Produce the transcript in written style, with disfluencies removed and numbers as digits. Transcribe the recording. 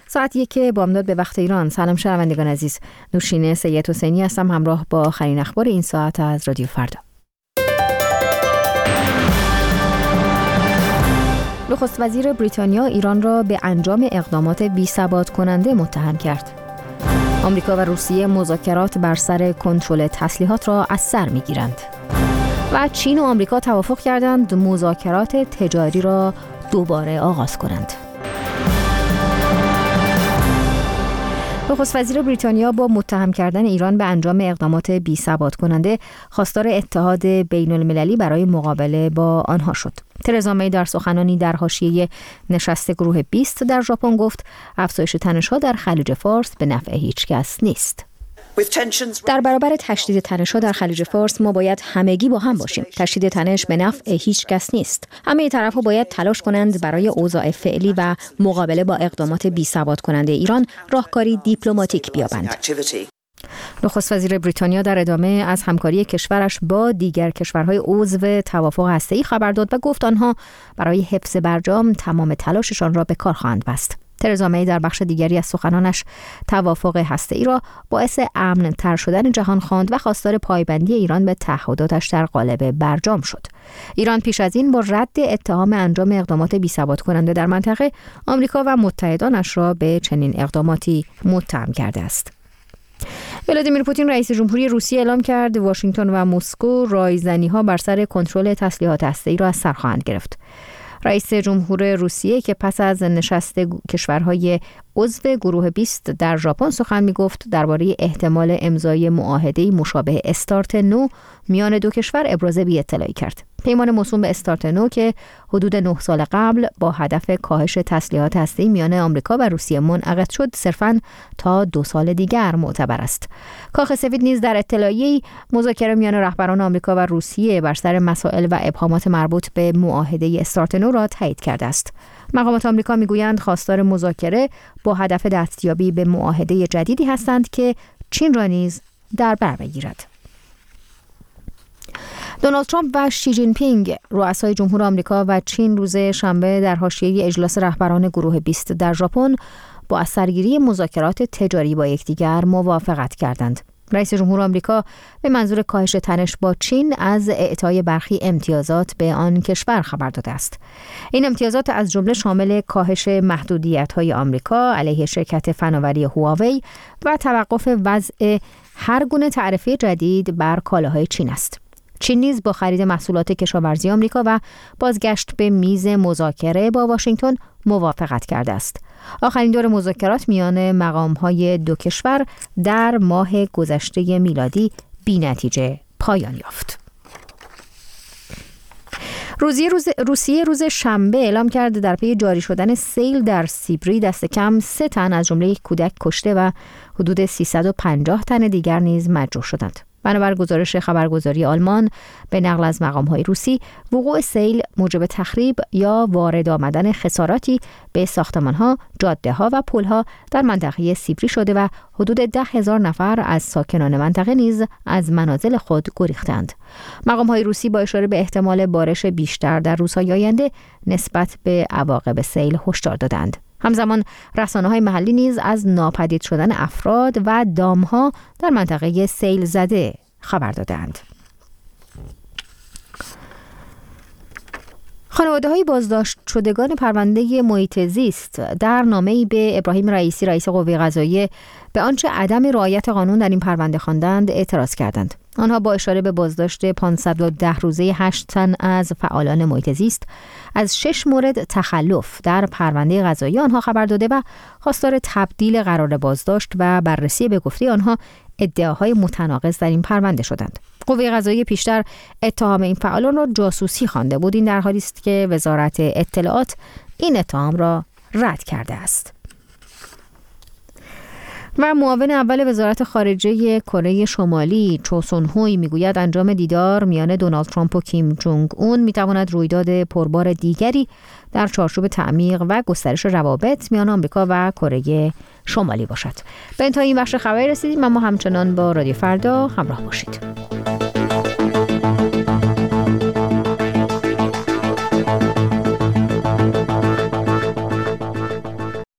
ساعت 1 بامداد به وقت ایران. سلام شنوندگان عزیز، نوشین سید حسینی هستم همراه با آخرین اخبار این ساعت از رادیو فردا. نخست وزیر بریتانیا ایران را به انجام اقدامات بی‌ثبات کننده متهم کرد. آمریکا و روسیه مذاکرات بر سر کنترل تسلیحات را از سر می‌گیرند. و چین و آمریکا توافق کردند مذاکرات تجاری را دوباره آغاز کنند. نخست وزیر بریتانیا با متهم کردن ایران به انجام اقدامات بی‌ثبات کننده خواستار اتحاد بین المللی برای مقابله با آنها شد. ترزا می در سخنانی در حاشیه نشست گروه 20 در ژاپن گفت افزایش تنش‌ها در خلیج فارس به نفع هیچ کس نیست. در برابر تشدید تنش‌ها در خلیج فارس ما باید همگی با هم باشیم. تشدید تنش به نفع هیچ کس نیست. همه طرف‌ها باید تلاش کنند برای اوضاع فعلی و مقابله با اقدامات بی‌ثبات کننده ایران راهکاری دیپلماتیک بیابند. نخست وزیر بریتانیا در ادامه از همکاری کشورش با دیگر کشورهای عضو توافق هسته‌ای خبر داد و گفت آنها برای حفظ برجام تمام تلاششان را به کار خواهند بست. ترزا می در بخش دیگری از سخنانش توافق هسته‌ای را باعث امن تر شدن جهان خواند و خواستار پایبندی ایران به تعهداتش در قالب برجام شد. ایران پیش از این با رد اتهام انجام اقدامات بی‌ثبات کننده در منطقه آمریکا و متحدانش را به چنین اقداماتی متهم کرده است. ولادیمیر پوتین رئیس جمهوری روسیه اعلام کرد واشنگتن و مسکو رایزنی‌ها بر سر کنترل تسلیحات هسته‌ای را از سر خواهند گرفت. رئیس جمهور روسیه که پس از نشست کشورهای عضو گروه 20 در ژاپن سخن می‌گفت درباره احتمال امضای معاهده‌ای مشابه استارت نو میان دو کشور ابراز بی‌اطلاعی کرد. پیمان موسوم به استارت نو که حدود 9 سال قبل با هدف کاهش تسلیحات هسته‌ای میان آمریکا و روسیه منعقد شد صرفاً تا 2 سال دیگر معتبر است. کاخ سفید نیز در اطلاعیه‌ای مذاکره میان رهبران آمریکا و روسیه بر سر مسائل و ابهامات مربوط به معاهده استارت نو را تایید کرده است. مقامات آمریکا میگویند خواستار مذاکره با هدف دستیابی به معاهده جدیدی هستند که چین را نیز در بر بگیرد. دونالد ترامپ و شی جین پینگ رؤسای جمهور آمریکا و چین روز شنبه در حاشیه اجلاس رهبران گروه 20 در ژاپن با از سرگیری مذاکرات تجاری با یکدیگر موافقت کردند. رئیس جمهور آمریکا به منظور کاهش تنش با چین از اعطای برخی امتیازات به آن کشور خبر داده است. این امتیازات از جمله شامل کاهش محدودیت‌های آمریکا علیه شرکت فناوری هواوی و توقف وضع هر گونه تعرفه جدید بر کالاهای چین است. چین نیز با خرید محصولات کشاورزی آمریکا و بازگشت به میز مذاکره با واشنگتن موافقت کرده است. آخرین دور مذاکرات میان مقام‌های دو کشور در ماه گذشته میلادی بی‌نتیجه پایان یافت. روسیه روز شنبه اعلام کرد در پی جاری شدن سیل در سیبری دست کم 3 تن از جمله یک کودک کشته و حدود 350 تن دیگر نیز مجروح شدند. بنابر گزارش خبرگزاری آلمان به نقل از مقام‌های روسی، وقوع سیل موجب تخریب یا وارد آمدن خساراتی به ساختمان‌ها، جاده‌ها و پل‌ها در منطقه سیبری شده و حدود 10,000 نفر از ساکنان منطقه نیز از منازل خود گریختند. مقام‌های روسی با اشاره به احتمال بارش بیشتر در روزهای آینده نسبت به عواقب سیل هشدار دادند. همزمان رسانه‌های محلی نیز از ناپدید شدن افراد و دام‌ها در منطقه سیل زده خبر دادند. خانواده‌های بازداشت شدگان پرونده محیط زیست در نامه‌ای به ابراهیم رئیسی رئیس قوه قضاییه به آنچه عدم رعایت قانون در این پرونده خواندند اعتراض کردند. آنها با اشاره به بازداشت 510 روزه 8 تن از فعالان محیط زیست از 6 مورد تخلف در پرونده قضایی آنها خبر داده و خواستار تبدیل قرار بازداشت و بررسی به گفته آنها ادعاهای متناقض در این پرونده شدند. قوه قضاییه پیشتر اتهام این فعالان را جاسوسی خوانده بود. این در حالی است که وزارت اطلاعات این اتهام را رد کرده است. و معاون اول وزارت خارجه کره شمالی چو سون هوی میگوید انجام دیدار میان دونالد ترامپ و کیم جونگ اون میتواند رویداد پربار دیگری در چارچوب تعمیق و گسترش روابط میان آمریکا و کره شمالی باشد. به انتهای این بخش خبری رسیدیم، اما همچنان با رادیو فردا همراه باشید.